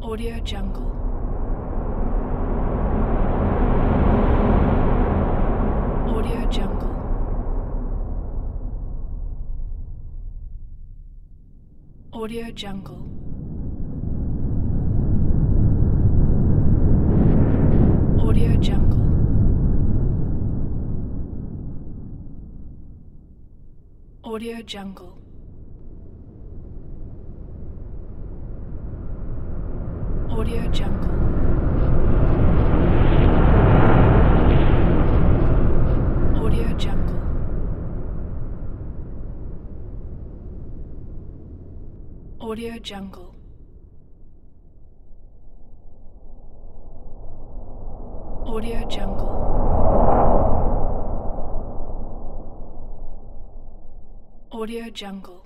Audio Jungle. Audio Jungle. Audio Jungle. Audio Jungle. Audio Jungle. Audio Jungle. Audio Jungle. Audio Jungle. Audio Jungle. Audio Jungle.